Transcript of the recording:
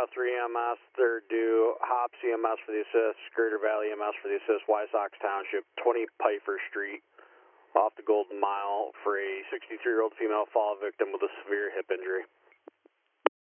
3 EMS, third due, Hops EMS for the assist, Greater Valley EMS for the assist, Wysox Township, 20 Piper Street, off the Golden Mile for a 63-year-old female fall victim with a severe hip injury.